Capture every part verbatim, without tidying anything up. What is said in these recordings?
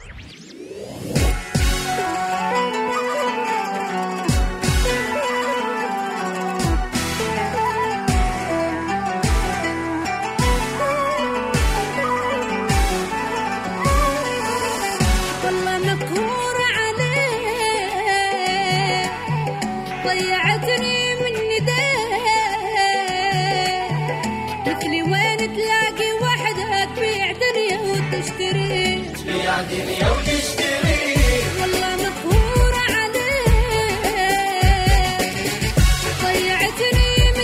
ضيعتني من يديك مثلي وين تلاقي وحدك تبيع دنيا وتشتري تبيع دنيا وتشتري والله مقهورة عليك ضيعتني من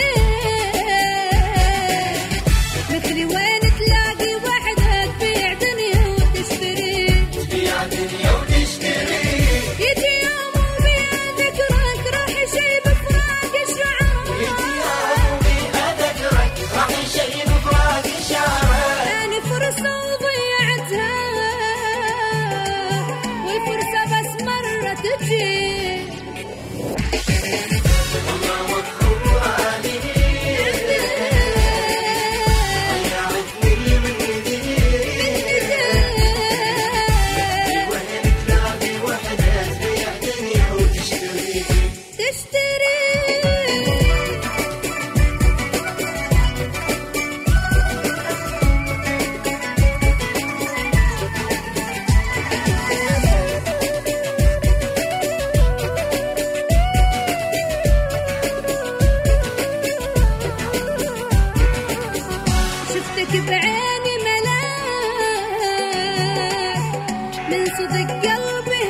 يديك مثلي وين تلاقي وحدك تبيع دنيا وتشتري تبيع دنيا وتشتري يجي يوم وبيذكرك راح يشيب فراق الشعر راح يشيب فراق الشعر أنا فرصة وضيعتها والفرصة بس مرة تجي والله مقهورة عليك ضيعتني من ايديك وين تلاقي وحدة تبيع دنيا وتشتري تشتري شفتك بعيني ملاك من صدق قلبي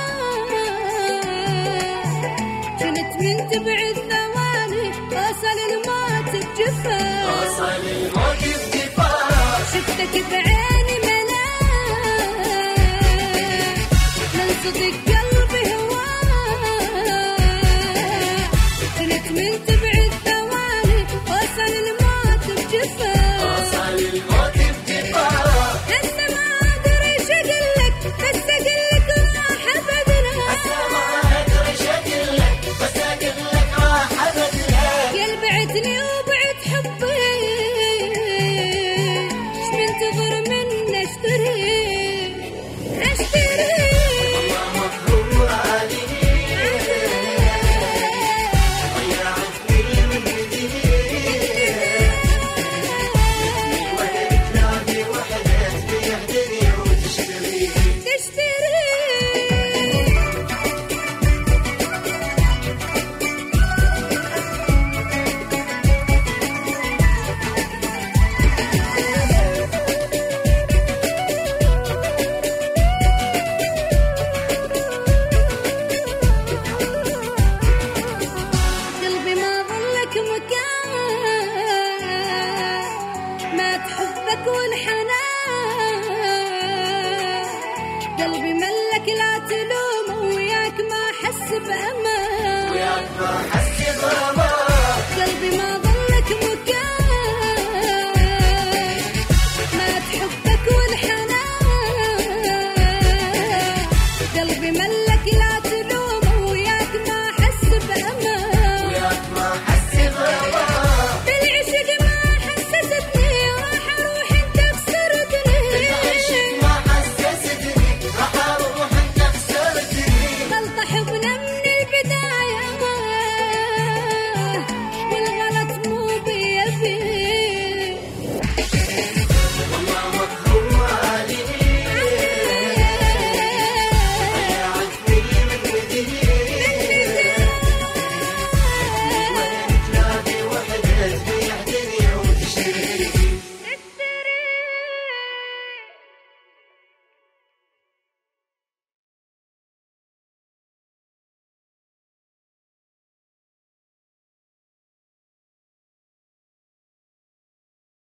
هواك كنت من تبعد ثواني وصل الموت بجفاك وصل الموت بجفاك شفتك بعيني ملاك من صدق قلبي هواك كنت من تبعد ثواني وصل الموت بجفاك وصل الموت بجفاك هسه ما ادري ايش اقلك بس اقلك راح ابدلك هسه ما ادري ايش اقلك بس اقلك راح ابدلك يا بعتني وبعت حبي ايش منتظر مني اشتري اشتري والله مقهورة عليك ضيعتني من ايديك وين تلاقي وحدة تبيع دنيا وتشتري تشتري قلبي ما ظلك مكان ما تحبك والحنان قلبي ملك لا تلوم وياك ما احس بامان وياك ما